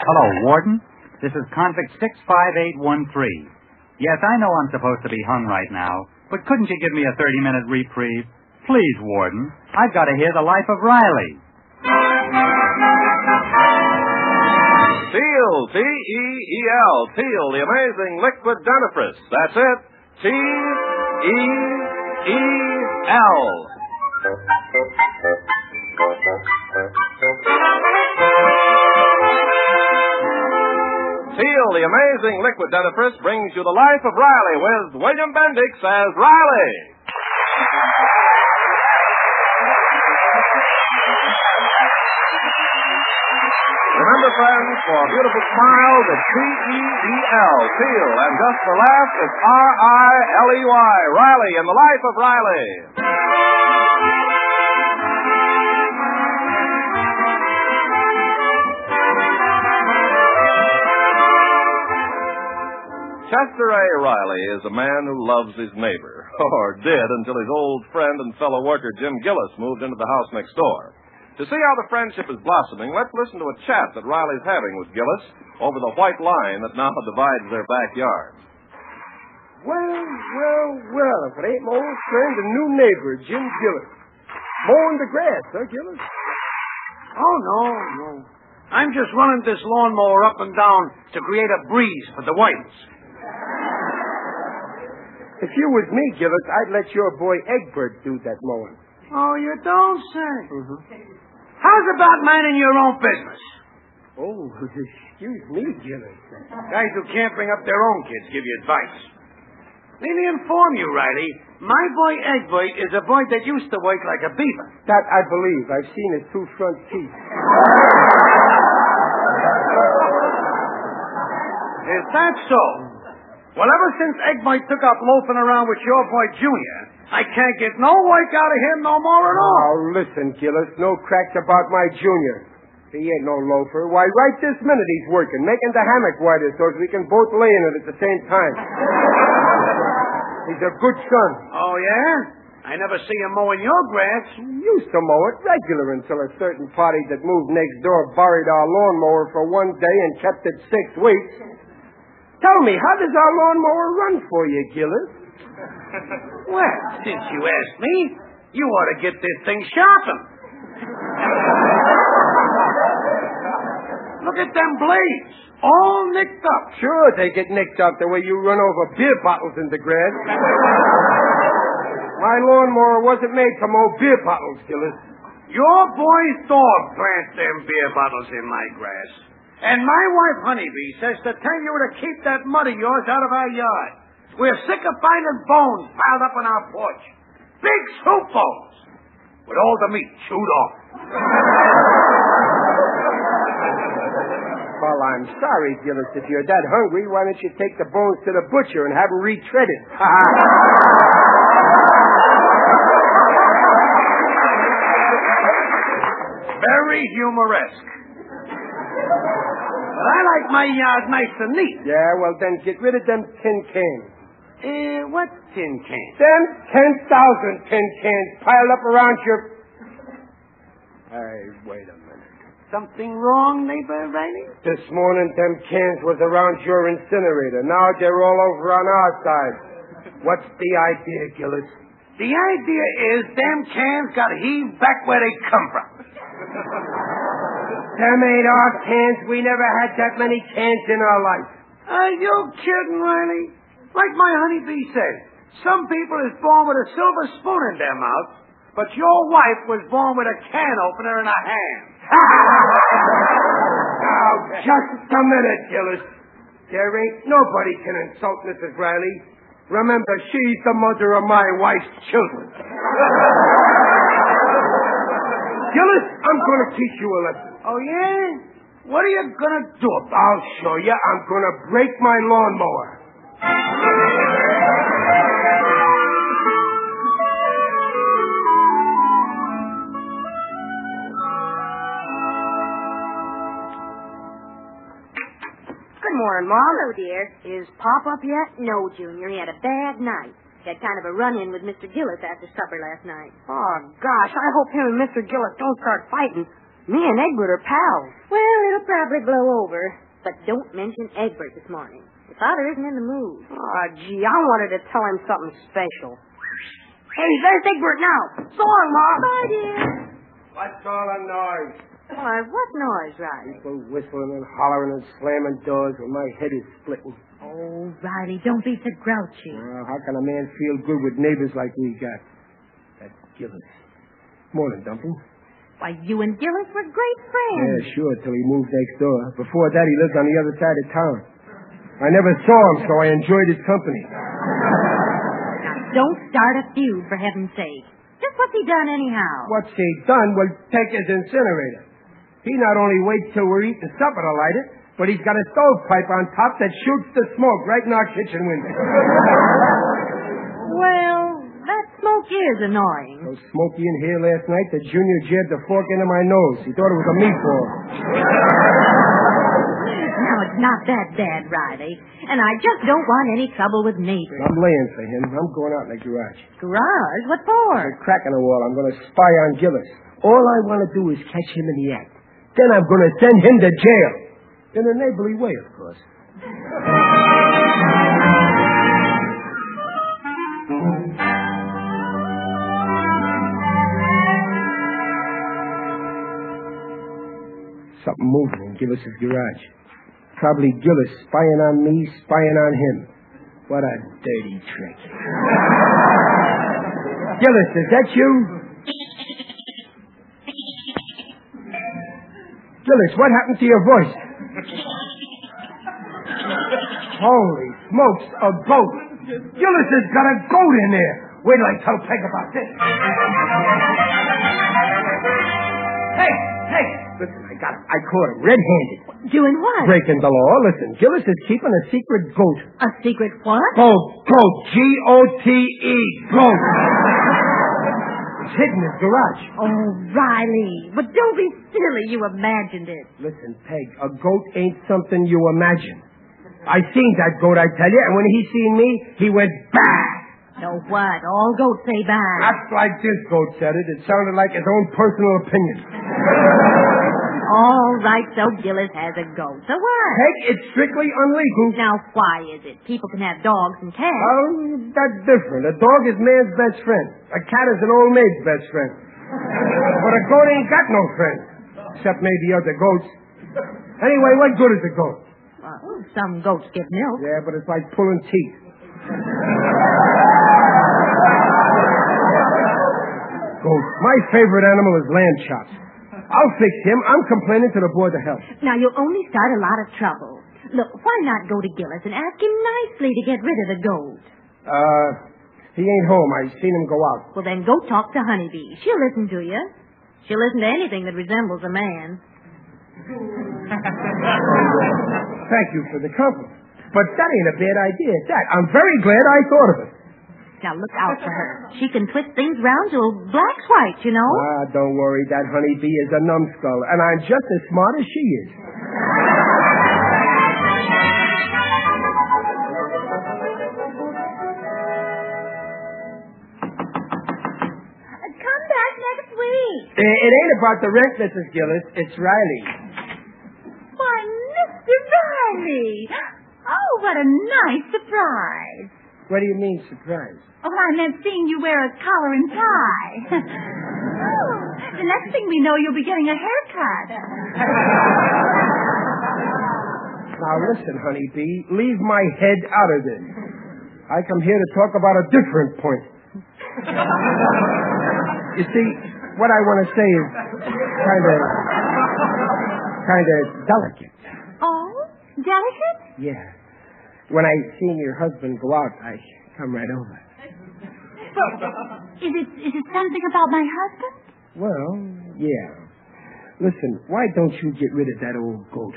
Hello, Warden. This is Convict 65813. Yes, I know I'm supposed to be hung right now, but couldn't you give me a 30-minute reprieve? Please, Warden. I've got to hear the life of Riley. Teal, T-E-E-L, Teal, the amazing liquid dentifrice. That's it. T-E-E-L. Teal, the amazing liquid dentifrice, brings you the life of Riley with William Bendix as Riley. Remember, friends, for a beautiful smile, the T-E-E-L, Teal, and just for laughs, it's R-I-L-E-Y, Riley in the life of Riley. Chester A. Riley is a man who loves his neighbor, or did until his old friend and fellow worker Jim Gillis moved into the house next door. To see how the friendship is blossoming, let's listen to a chat that Riley's having with Gillis over the white line that now divides their backyard. Well, if it ain't my old friend and new neighbor, Jim Gillis. Mowing the grass, huh, Gillis? Oh, no. I'm just running this lawnmower up and down to create a breeze for the whites. If you was me, Gillis, I'd let your boy Egbert do that mowing. Oh, you don't say. Mm-hmm. How's about minding your own business? Oh, excuse me, Gillis. Guys who can't bring up their own kids give you advice. Let me inform you, Riley. My boy Egbert is a boy that used to work like a beaver. That I believe. I've seen his two front teeth. Is that so? Well, ever since Egbert took up loafing around with your boy Junior, I can't get no work out of him no more at all. Oh, listen, Gillis, no cracks about my Junior. He ain't no loafer. Why, right this minute he's working, making the hammock wider so we can both lay in it at the same time. He's a good son. Oh, yeah? I never see him mowing your grass. He used to mow it regular until a certain party that moved next door borrowed our lawnmower for one day and kept it 6 weeks. Tell me, how does our lawnmower run for you, Gillis? Well, since you asked me, you ought to get this thing sharpened. Look at them blades, all nicked up. Sure, they get nicked up the way you run over beer bottles in the grass. My lawnmower wasn't made to mow beer bottles, Gillis. Your boy's dog plants them beer bottles in my grass. And my wife, Honeybee, says to tell you to keep that mud of yours out of our yard. We're sick of finding bones piled up on our porch. Big soup bones. With all the meat chewed off. Well, I'm sorry, Gillis. If you're that hungry, why don't you take the bones to the butcher and have them retreaded? Very humoresque. But I like my yard nice and neat. Yeah, well, then get rid of them tin cans. What tin cans? Them 10,000 tin cans piled up around your... Hey, wait a minute. Something wrong, neighbor Riley? This morning, them cans was around your incinerator. Now they're all over on our side. What's the idea, Gillis? The idea is them cans got heaved back where they come from. Them ain't our cans. We never had that many cans in our life. Are you kidding, Riley? Like my honeybee said, some people is born with a silver spoon in their mouth, but your wife was born with a can opener in her hand. Now, just a minute, Gillis. There ain't nobody can insult Mrs. Riley. Remember, she's the mother of my wife's children. Gillis, I'm going to teach you a lesson. Oh, yeah? What are you going to do about it? I'll show you. I'm going to break my lawnmower. Good morning, Mom. Hello, dear. Is Pop up yet? No, Junior. He had a bad night. He had kind of a run-in with Mr. Gillis after supper last night. Oh, gosh, I hope him and Mr. Gillis don't start fighting. Me and Egbert are pals. Well, it'll probably blow over. But don't mention Egbert this morning. Your father isn't in the mood. Oh, gee, I wanted to tell him something special. Hey, there's Egbert now. So long, Ma. Bye, dear. What's all the noise? Why, what noise, Riley? People whistling and hollering and slamming doors when my head is splitting. Oh, Riley, don't be so grouchy. Well, how can a man feel good with neighbors like we got? That Gillis. Morning, Dumpy. Why, you and Gillis were great friends. Yeah, sure, till he moved next door. Before that, he lived on the other side of town. I never saw him, so I enjoyed his company. Now, don't start a feud, for heaven's sake. Just what's he done anyhow? What's he done? Well, take his incinerator. He not only waits till we're eating supper to light it, but he's got a stovepipe on top that shoots the smoke right in our kitchen window. Well, that smoke is annoying. So Smokey in here last night, the Junior jabbed the fork into my nose. He thought it was a meatball. Now, it's not that bad, Riley. And I just don't want any trouble with neighbors. I'm laying for him. I'm going out in the garage. Garage? What for? There's a crack in the wall. I'm going to spy on Gillis. All I want to do is catch him in the act. Then I'm going to send him to jail. In a neighborly way, of course. Something moving in Gillis's garage. Probably Gillis spying on me, spying on him. What a dirty trick. Gillis, is that you? Gillis, what happened to your voice? Holy smokes, a goat. Gillis has got a goat in there. Wait till I tell Peg about this. Hey! Listen, I got him. I caught him red-handed. Doing what? Breaking the law. Listen, Gillis is keeping a secret goat. A secret what? Goat. G-O-T-E. Goat. It's hidden in his garage. Oh, Riley. But don't be silly. You imagined it. Listen, Peg, a goat ain't something you imagine. I seen that goat, I tell you, and when he seen me, he went bah! So what? All goats say bad. Not like this goat said it. It sounded like his own personal opinion. All right, so Gillis has a goat. So what? Peg, it's strictly unlegal. Now, why is it? People can have dogs and cats. Oh, that's different. A dog is man's best friend. A cat is an old maid's best friend. But a goat ain't got no friend. Except maybe other goats. Anyway, what good is a goat? Well, some goats give milk. Yeah, but it's like pulling teeth. Goat. My favorite animal is lamb chops. I'll fix him. I'm complaining to the Board of Health. Now, you'll only start a lot of trouble. Look, why not go to Gillis and ask him nicely to get rid of the goat? He ain't home. I seen him go out. Well, then go talk to Honeybee. She'll listen to you. She'll listen to anything that resembles a man. Thank you for the compliment. But that ain't a bad idea at that. I'm very glad I thought of it. Now, look out for her. She can twist things round till black's white, you know. Don't worry. That Honeybee is a numbskull, and I'm just as smart as she is. Come back next week. It ain't about the rent, Mrs. Gillis. It's Riley. Why, Mr. Riley. Oh, what a nice surprise. What do you mean, surprise? Oh, I meant seeing you wear a collar and tie. Oh, the next thing we know, you'll be getting a haircut. Now, listen, Honeybee. Leave my head out of this. I come here to talk about a different point. You see, what I want to say is kind of delicate. Oh, delicate? Yeah. When I seen your husband go out, I come right over. But is it something about my husband? Well, yeah. Listen, why don't you get rid of that old goat?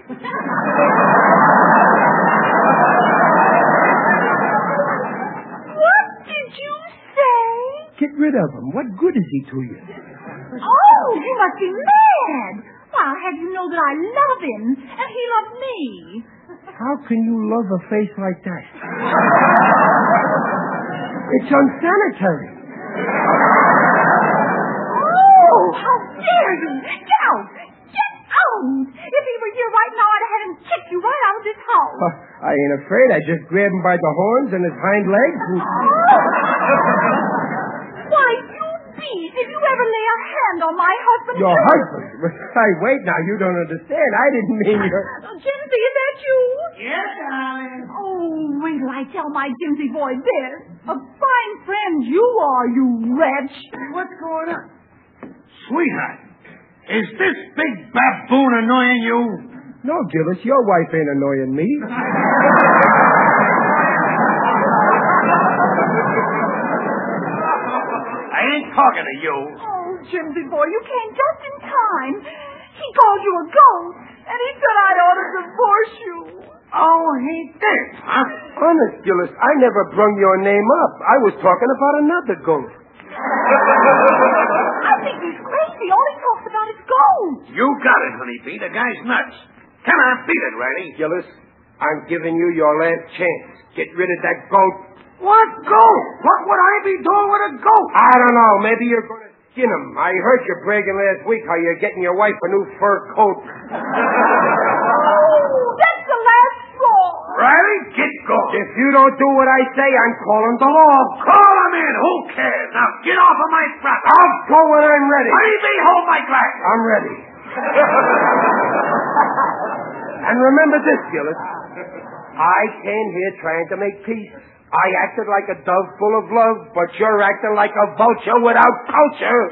What did you say? Get rid of him. What good is he to you? Oh, you must be mad. Well, how do you know that I love him and he loves me? How can you love a face like that? It's unsanitary. Oh, how dare you! Get out! wouldn't. If he were here right now, I'd have had him kick you right out of this house. I ain't afraid. I just grab him by the horns and his hind legs and... Why, you beast! If you ever lay a hand on my husband... Your husband? Wait now. You don't understand. I didn't mean your... Jimsy, is that you? Yes, darling. Oh, wait till I tell my Jimsy boy this. A fine friend you are, you wretch. What's going on? Sweetheart, is this big baboon annoying you? No, Gillis, your wife ain't annoying me. I ain't talking to you. Oh, Jimsy boy, you came just in time. He called you a ghost, and he said I ought to divorce you. Oh, he did, huh? Honest, Gillis, I never brung your name up. I was talking about another ghost. I think he's crazy. All he talks about is gold. You got it, honeybee. The guy's nuts. Come on, beat it, Riley. Gillis, I'm giving you your last chance. Get rid of that goat. What goat? What would I be doing with a goat? I don't know. Maybe you're going to skin him. I heard you bragging last week how you're getting your wife a new fur coat. Oh, that's the last straw. Riley, get going. If you don't do what I say, I'm calling the law. Call him in. Who cares? Now get off of my property. I'll go when I'm ready. Honeybee, hold my glass. I'm ready. And remember this, Gillis. I came here trying to make peace. I acted like a dove full of love, but you're acting like a vulture without culture.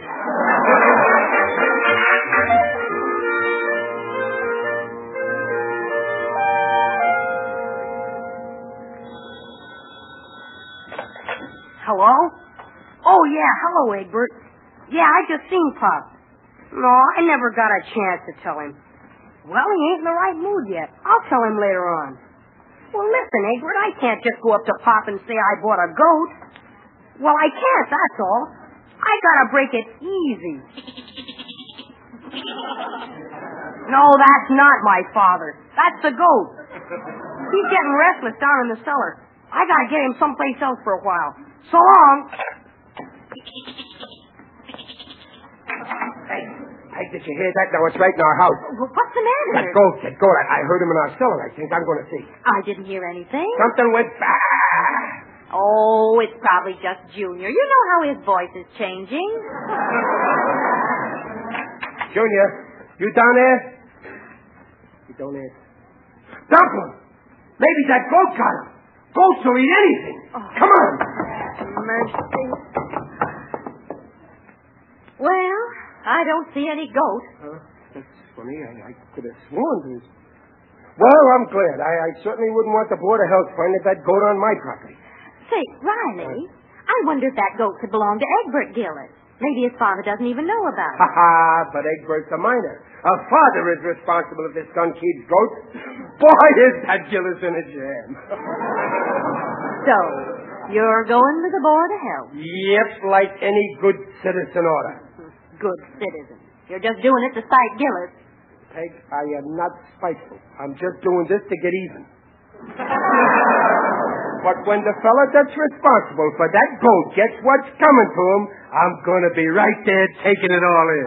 Hello? Oh, yeah. Hello, Egbert. Yeah, I just seen Pop. No, I never got a chance to tell him. Well, he ain't in the right mood yet. I'll tell him later on. Well, listen, Egbert, I can't just go up to Pop and say I bought a goat. Well, I can't, that's all. I gotta break it easy. No, that's not my father. That's the goat. He's getting restless down in the cellar. I gotta get him someplace else for a while. So long. Hey, did you hear that? Now it's right in our house. What's the matter? That goat. I heard him in our cellar. I think I'm going to see. I didn't hear anything. Something went bah. Oh, it's probably just Junior. You know how his voice is changing. Junior, you down there? You don't answer. Dumplin'! Maybe that goat got him. Goats will eat anything. Oh. Come on. Mercy. Well, I don't see any goat. That's funny. I could have sworn to it. Well, I'm glad. I certainly wouldn't want the Board of Health finding that goat on my property. Say, Riley, I wonder if that goat could belong to Egbert Gillis. Maybe his father doesn't even know about it. But Egbert's a minor. A father is responsible if his son keeps goats. Boy, is that Gillis in a jam. So, you're going to the Board of Health. Yep, like any good citizen oughta. Good citizen. You're just doing it to spite Gillis. Peg, I am not spiteful. I'm just doing this to get even. But when the fella that's responsible for that goat gets what's coming to him, I'm going to be right there taking it all in.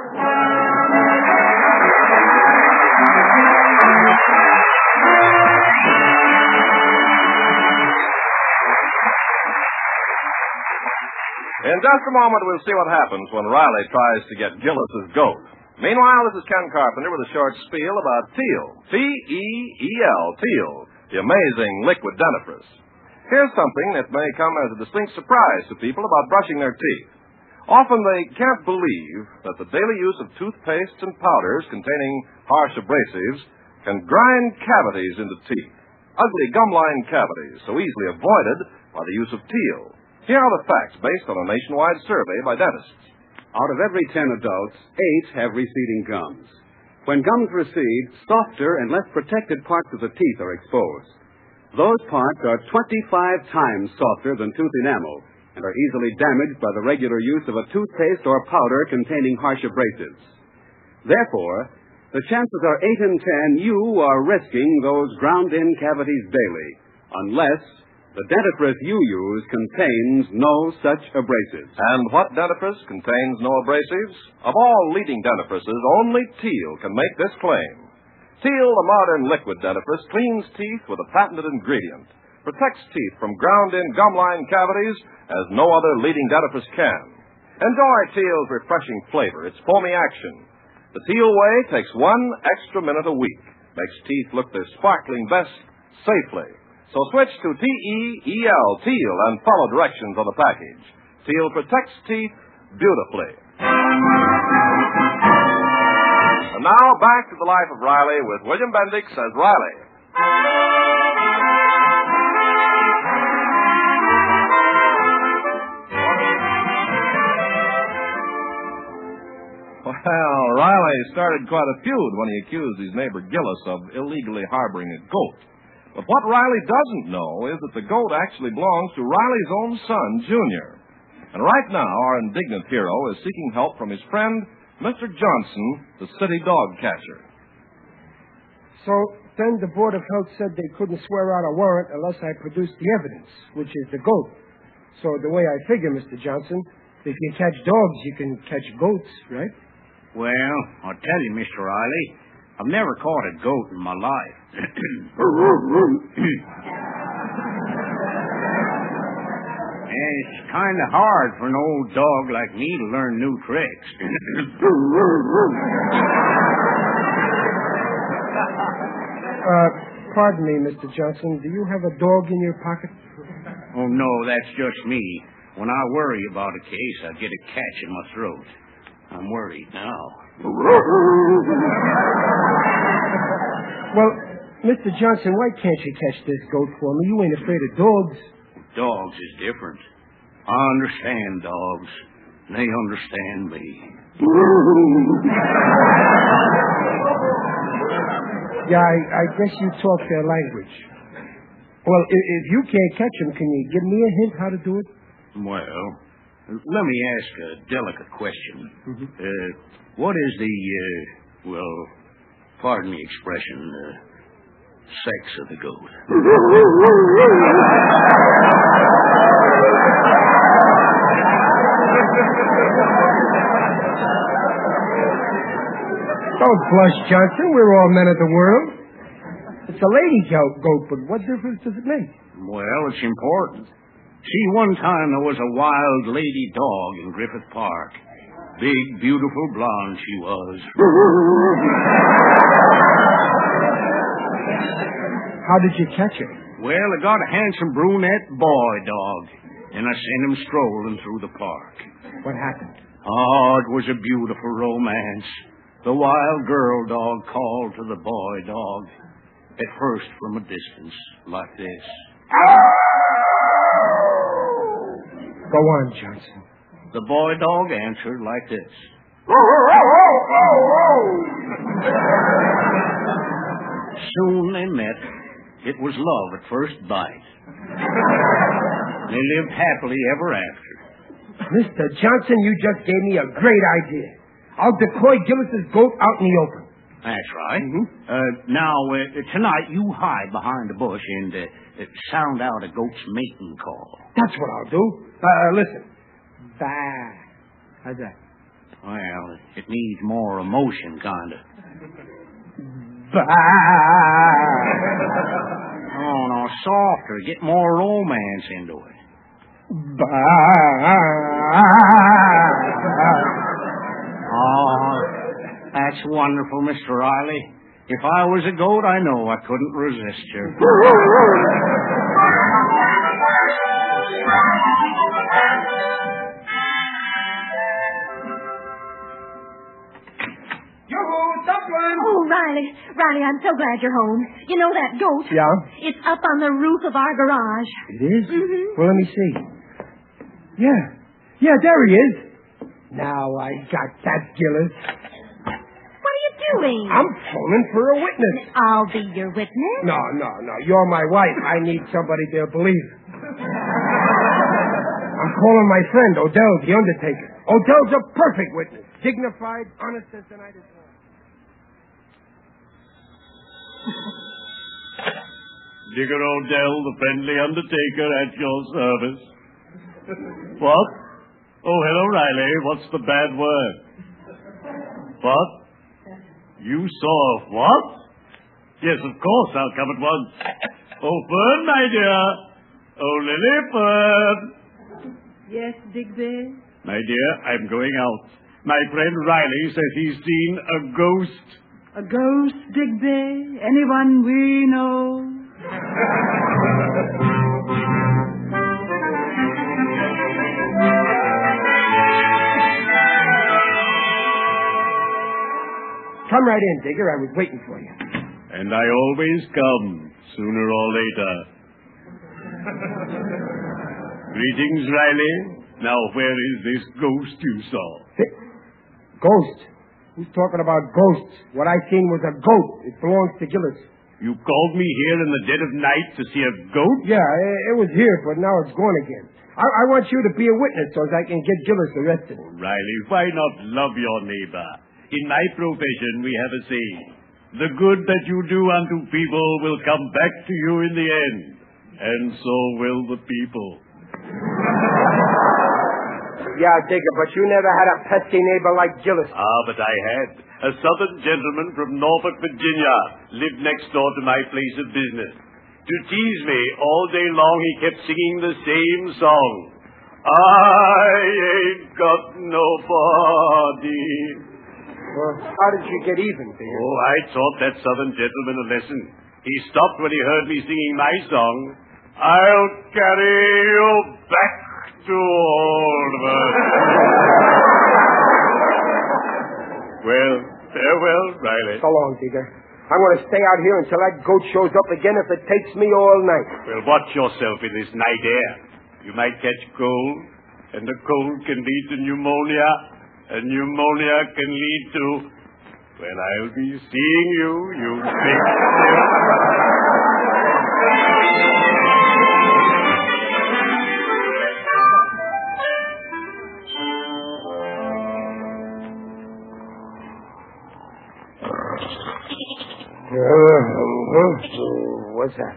In just a moment, we'll see what happens when Riley tries to get Gillis's goat. Meanwhile, this is Ken Carpenter with a short spiel about Teal. T-E-E-L, Teal, the amazing liquid dentifrice. Here's something that may come as a distinct surprise to people about brushing their teeth. Often they can't believe that the daily use of toothpastes and powders containing harsh abrasives can grind cavities into teeth. Ugly gum-line cavities so easily avoided by the use of Teal. Here are the facts based on a nationwide survey by dentists. Out of every 10 adults, 8 have receding gums. When gums recede, softer and less protected parts of the teeth are exposed. Those parts are 25 times softer than tooth enamel and are easily damaged by the regular use of a toothpaste or powder containing harsh abrasives. Therefore, the chances are 8 in 10 you are risking those ground-in cavities daily, unless The dentifrice you use contains no such abrasives. And what dentifrice contains no abrasives? Of all leading dentifrices, only Teal can make this claim. Teal, the modern liquid dentifrice, cleans teeth with a patented ingredient, protects teeth from ground-in gum-line cavities as no other leading dentifrice can. Enjoy Teal's refreshing flavor, its foamy action. The Teal way takes 1 extra minute a week, makes teeth look their sparkling best safely. So switch to T-E-E-L, Teal, and follow directions on the package. Teal protects teeth beautifully. And now back to the life of Riley with William Bendix as Riley. Well, Riley started quite a feud when he accused his neighbor Gillis of illegally harboring a goat. But what Riley doesn't know is that the goat actually belongs to Riley's own son, Junior. And right now, our indignant hero is seeking help from his friend, Mr. Johnson, the city dog catcher. So then the Board of Health said they couldn't swear out a warrant unless I produced the evidence, which is the goat. So the way I figure, Mr. Johnson, if you catch dogs, you can catch goats, right? Well, I'll tell you, Mr. Riley, I've never caught a goat in my life. It's kind of hard for an old dog like me to learn new tricks. Pardon me, Mr. Johnson. Do you have a dog in your pocket? Oh, no, that's just me. When I worry about a case, I get a catch in my throat. I'm worried now. Well, Mr. Johnson, why can't you catch this goat for me? You ain't afraid of dogs. Dogs is different. I understand dogs. They understand me. Yeah, I guess you talk their language. Well, if you can't catch them, can you give me a hint how to do it? Well, let me ask a delicate question. Mm-hmm. What is the, pardon the expression, sex of the goat? Don't blush, Johnson. We're all men of the world. It's a lady goat, but what difference does it make? Well, it's important. See, one time there was a wild lady dog in Griffith Park. Big, beautiful blonde she was. How did you catch her? Well, I got a handsome brunette boy dog, and I sent him strolling through the park. What happened? Oh, it was a beautiful romance. The wild girl dog called to the boy dog, at first from a distance, like this. Go on, Johnson. The boy dog answered like this. Soon they met. It was love at first bite. They lived happily ever after. Mr. Johnson, you just gave me a great idea. I'll decoy Gillis's goat out in the open. That's right. Mm-hmm. Now, tonight you hide behind a bush and sound out a goat's mating call. That's what I'll do. Listen. Bah. How's that? Well, it needs more emotion, kind of. Bah. Oh, no, softer. Get more romance into it. Bah. Oh, that's wonderful, Mr. Riley. If I was a goat, I know I couldn't resist you. Oh, Riley, I'm so glad you're home. You know that goat? Yeah? It's up on the roof of our garage. It is? Mm-hmm. Well, let me see. Yeah, there he is. Now I got that, Gillis. What are you doing? I'm phoning for a witness. I'll be your witness. No. You're my wife. I need somebody to believe. I'm calling my friend, Odell, the undertaker. Odell's a perfect witness. Dignified, honest as the night is long. Digger Odell, the friendly undertaker, at your service. What? Oh, hello, Riley. What's the bad word? What? You saw what? Yes, of course. I'll come at once. Oh, Fern, my dear. Oh, Lily, Fern. Yes, Digby? My dear, I'm going out. My friend Riley says he's seen a ghost. A ghost, Digby? Anyone we know? Come right in, Digger. I was waiting for you. And I always come, sooner or later. Greetings, Riley. Now, where is this ghost you saw? Ghost? Who's talking about ghosts? What I seen was a goat. It belongs to Gillis. You called me here in the dead of night to see a goat? Yeah, it was here, but now it's gone again. I want you to be a witness so I can get Gillis arrested. Riley, why not love your neighbor? In my profession, we have a saying. The good that you do unto people will come back to you in the end. And so will the people. Yeah, Digger, but you never had a pesky neighbor like Gillis. Ah, but I had. A southern gentleman from Norfolk, Virginia, lived next door to my place of business. To tease me all day long, he kept singing the same song. I ain't got nobody. Well, how did you get even, Digger? Oh, I taught that southern gentleman a lesson. He stopped when he heard me singing my song. I'll carry you back to Oldman. Well, farewell, Riley. So long, Digger. I'm going to stay out here until that goat shows up again if it takes me all night. Well, watch yourself in this night air. You might catch cold, and the cold can lead to pneumonia, and pneumonia can lead to... Well, I'll be seeing you, you big stiff. What's that?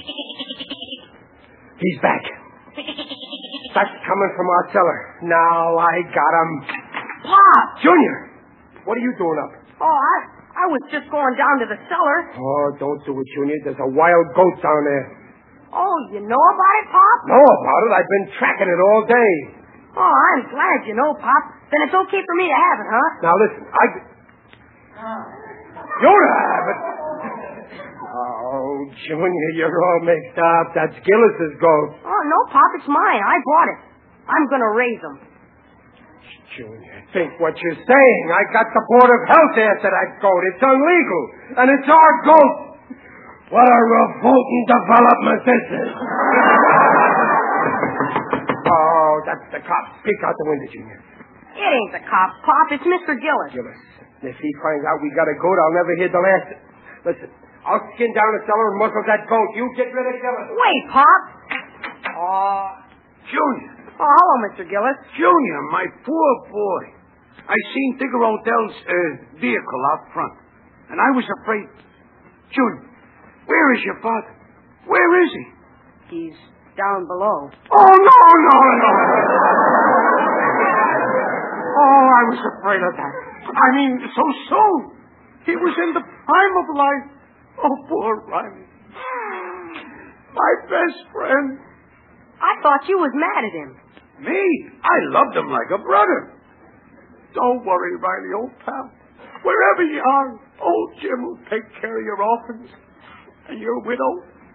He's back. That's coming from our cellar. Now I got him. Pop! Junior, what are you doing up? Oh, I was just going down to the cellar. Oh, don't do it, Junior. There's a wild goat down there. Oh, you know about it, Pop? Know about it? I've been tracking it all day. Oh, I'm glad you know, Pop. Then it's okay for me to have it, huh? Now listen, you have it. Oh, Junior, you're all mixed up. That's Gillis's goat. Oh, no, Pop, it's mine. I bought it. I'm going to raise him. Junior, think what you're saying. I got the Board of Health after that goat. It's illegal. And it's our goat. What a revolting development this is. Oh, that's the cop. Peek out the window, Junior. It ain't the cop, Pop. It's Mr. Gillis. Gillis. If he finds out we got a goat, I'll never hear the last. Listen, I'll skin down the cellar and muscle that goat. You get rid of Gillis. Wait, Pop. Junior. Oh, hello, Mr. Gillis. Junior, my poor boy. I seen Digger Odell's vehicle out front, and I was afraid. Junior, where is your father? Where is he? He's down below. Oh, no. Oh, I was afraid of that. I mean, so soon. He was in the prime of life. Oh, poor Riley. My best friend. I thought you was mad at him. Me? I loved him like a brother. Don't worry, Riley, old pal. Wherever you are, old Jim will take care of your orphans and your widow.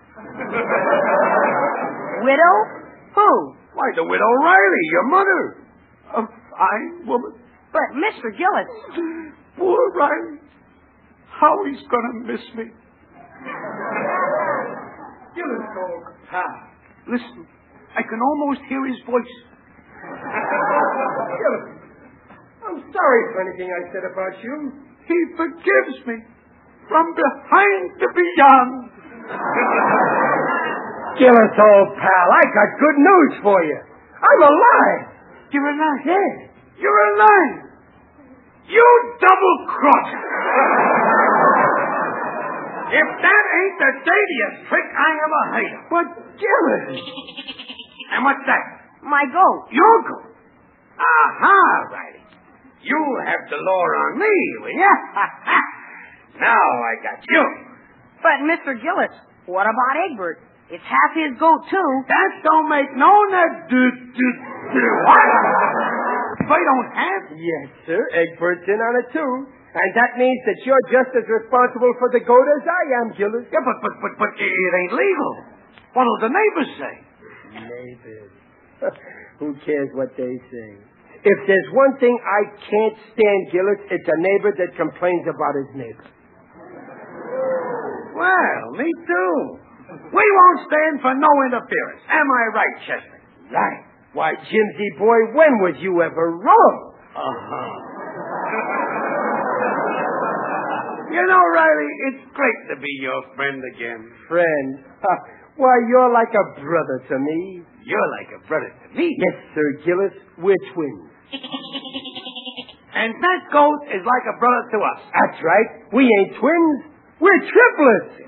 Widow? Who? Why, the widow Riley, your mother. A fine woman. But, Mr. Gillis... Poor Riley. How he's gonna miss me. Gillis, old pal. Listen, I can almost hear his voice. Gillis, I'm sorry for anything I said about you. He forgives me from behind to beyond. Gillis, old pal, I got good news for you. I'm alive. You're alive? Yeah. You're alive. You double-crosser. If that ain't the dirtiest trick I ever heard of. But, Gillis! And what's that? My goat. Your goat. Aha, Riley. You'll have the law on me, will ya? Now I got you. But, Mr. Gillis, what about Egbert? It's half his goat, too. That don't make no what? They don't have? Yes, sir. Egbert's in on it, too. And that means that you're just as responsible for the goat as I am, Gillis. Yeah, but it ain't legal. What'll the neighbors say? Neighbors. Who cares what they say? If there's one thing I can't stand, Gillis, it's a neighbor that complains about his neighbor. Well, me too. We won't stand for no interference. Am I right, Chester? Right. Why, Jimsy boy, when was you ever wrong? Uh-huh. You know, Riley, it's great to be your friend again. Friend? Why, you're like a brother to me. You're like a brother to me. Yes, sir, Gillis. We're twins. And that goat is like a brother to us. That's right. We ain't twins. We're triplets.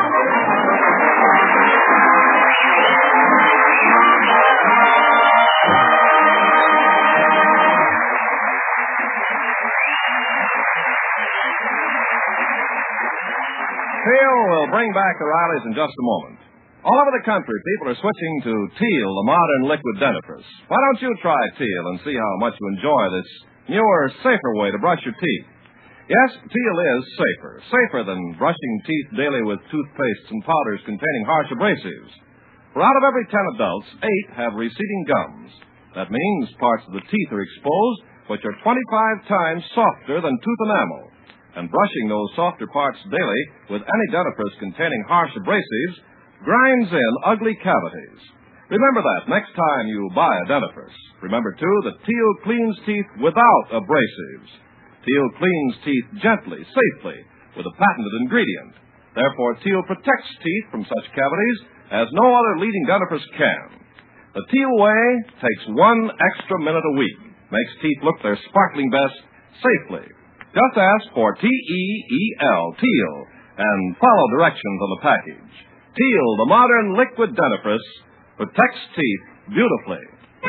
Teal will bring back the Rileys in just a moment. All over the country, people are switching to Teal, the modern liquid dentifrice. Why don't you try Teal and see how much you enjoy this newer, safer way to brush your teeth? Yes, Teal is safer than brushing teeth daily with toothpastes and powders containing harsh abrasives. For out of every 10 adults, 8 have receding gums. That means parts of the teeth are exposed which are 25 times softer than tooth enamel. And brushing those softer parts daily with any dentifrice containing harsh abrasives grinds in ugly cavities. Remember that next time you buy a dentifrice. Remember, too, that Teal cleans teeth without abrasives. Teal cleans teeth gently, safely, with a patented ingredient. Therefore, Teal protects teeth from such cavities as no other leading dentifrice can. The Teal way takes 1 extra minute a week, makes teeth look their sparkling best safely. Just ask for T-E-E-L, Teal, and follow directions on the package. Teal, the modern liquid dentifrice, protects teeth beautifully.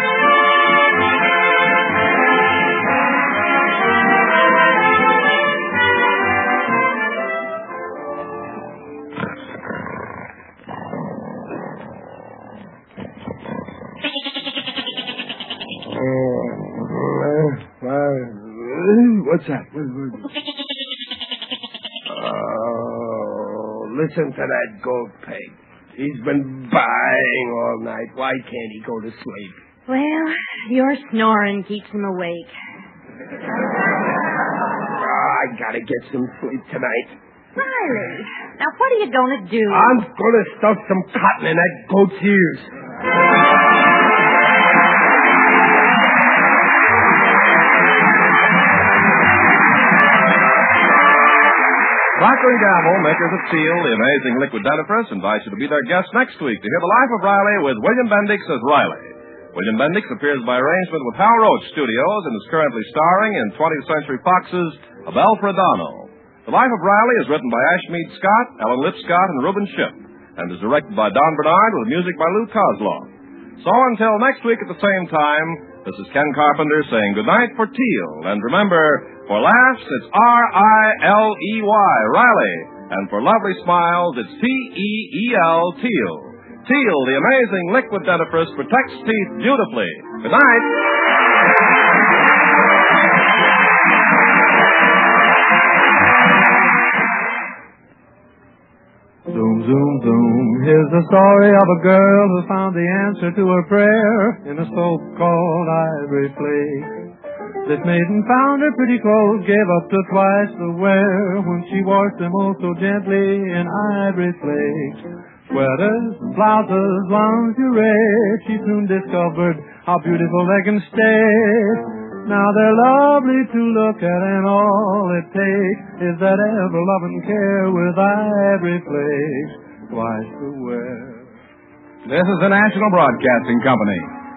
What's that? Oh, listen to that goat pig. He's been buying all night. Why can't he go to sleep? Well, your snoring keeps him awake. I gotta get some sleep tonight. Riley, now what are you going to do? I'm gonna stuff some cotton in that goat's ears. Procter & Gamble, makers of Teal, the amazing liquid dentifrice, invites you to be their guest next week to hear the life of Riley with William Bendix as Riley. William Bendix appears by arrangement with Hal Roach Studios and is currently starring in 20th Century Fox's Abel Ferragamo. The Life of Riley is written by Ashmead Scott, Ellen Lipscott, and Reuben Ship, and is directed by Don Bernard with music by Lou Kozloff. So until next week at the same time, this is Ken Carpenter saying goodnight for Teal. And remember, for laughs, it's R-I-L-E-Y, Riley. And for lovely smiles, it's T-E-E-L, Teal. Teal, the amazing liquid dentifrice, protects teeth beautifully. Good night. Zoom, zoom, zoom. Here's the story of a girl who found the answer to her prayer in a so-called ivory flake. This maiden found her pretty clothes, gave up to twice the wear when she washed them oh so gently in ivory flakes. Sweaters, blouses, lingerie, she soon discovered how beautiful they can stay. Now they're lovely to look at, and all it takes is that ever-loving care with ivory flakes twice the wear. This is the National Broadcasting Company.